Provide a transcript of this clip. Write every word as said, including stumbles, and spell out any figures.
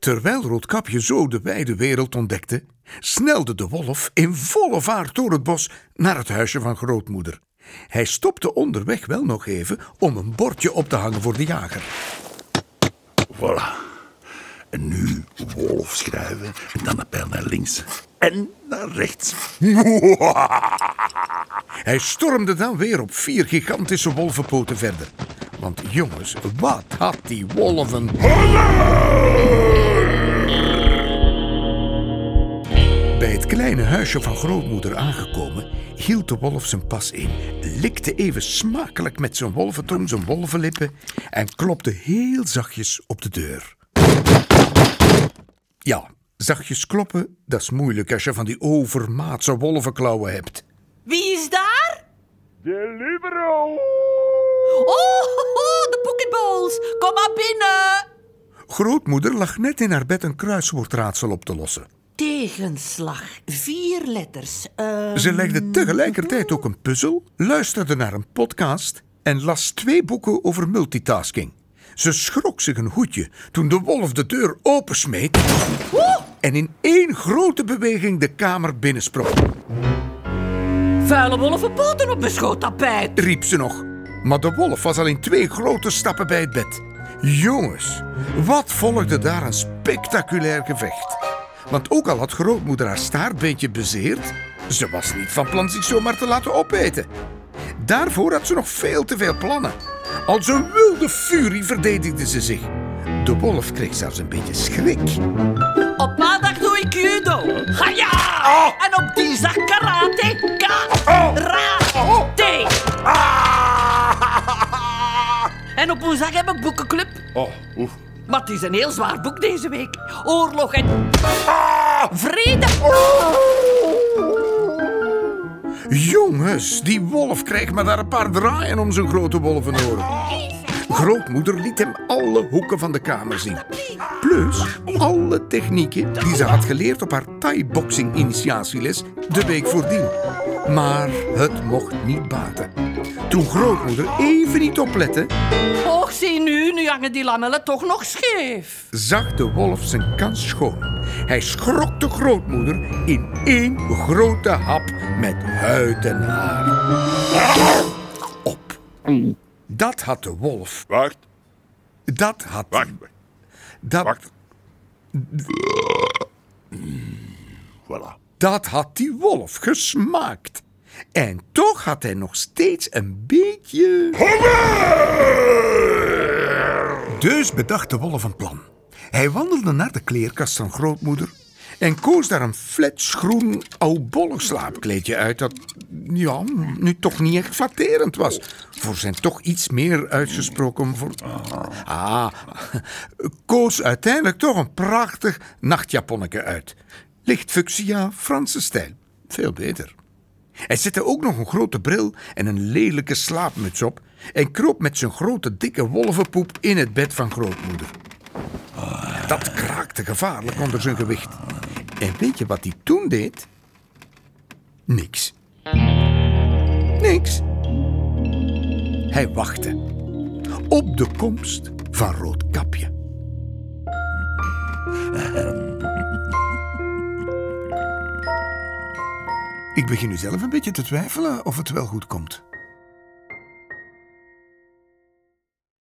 Terwijl Roodkapje zo de wijde wereld ontdekte, snelde de wolf in volle vaart door het bos naar het huisje van grootmoeder. Hij stopte onderweg wel nog even om een bordje op te hangen voor de jager. Voilà. En nu wolf schrijven en dan een pijl naar links en naar rechts. Hij stormde dan weer op vier gigantische wolvenpoten verder. Want jongens, wat had die wolf een... Bij het kleine huisje van grootmoeder aangekomen, hield de wolf zijn pas in, likte even smakelijk met zijn wolventong zijn wolvenlippen en klopte heel zachtjes op de deur. Ja, zachtjes kloppen, dat is moeilijk als je van die overmaatse wolvenklauwen hebt. Wie is daar? De libero! Oh, de pocketballs. Kom maar binnen. Grootmoeder lag net in haar bed een kruiswoordraadsel op te lossen. Tegenslag. Vier letters. Uh... Ze legde tegelijkertijd ook een puzzel, luisterde naar een podcast en las twee boeken over multitasking. Ze schrok zich een hoedje toen de wolf de deur opensmeet en in één grote beweging de kamer binnensprong. Vuile wolvenpoten op mijn schoottapijt, Riep ze nog. Maar de wolf was al in twee grote stappen bij het bed. Jongens, wat volgde daar een spectaculair gevecht. Want ook al had grootmoeder haar staartbeentje bezeerd, ze was niet van plan zich zomaar te laten opeten. Daarvoor had ze nog veel te veel plannen. Als een wilde furie verdedigde ze zich. De wolf kreeg zelfs een beetje schrik. Op maandag doe ik judo. Haja! Oh. En op dinsdag karate. Karate. En op woensdag heb ik boekenclub. Oh, oef. Maar het is een heel zwaar boek deze week. Oorlog en vrede. Jongens, die wolf kreeg maar daar een paar draaien om zijn grote wolvenoren. Grootmoeder liet hem alle hoeken van de kamer zien. Plus alle technieken die ze had geleerd op haar thai-boxing-initiatieles de week voordien. Maar het mocht niet baten. Toen grootmoeder even niet oplette, Och, zie nu, nu hangen die lamellen toch nog scheef. zag de wolf zijn kans schoon. Hij schrok de grootmoeder in één grote hap met huid en haar. Op. Dat had de wolf. Wacht, Dat had... wacht, Dat, wacht. Voilà. dat had die wolf gesmaakt. En toch had hij nog steeds een beetje... Dus bedacht de wolf een plan. Hij wandelde naar de kleerkast van grootmoeder en koos daar een fletsgroen oudbollig slaapkleedje uit dat, ja, nu toch niet echt flatterend was. Voor zijn toch iets meer uitgesproken voor... Ah, koos uiteindelijk toch een prachtig nachtjaponnetje uit. Licht fuchsia, Franse stijl. Veel beter. Hij zette ook nog een grote bril en een lelijke slaapmuts op en kroop met zijn grote dikke wolvenpoep in het bed van grootmoeder. Dat kraakte gevaarlijk onder zijn gewicht. En weet je wat hij toen deed? Niks. Niks. Hij wachtte op de komst van Roodkapje. Ik begin nu zelf een beetje te twijfelen of het wel goed komt.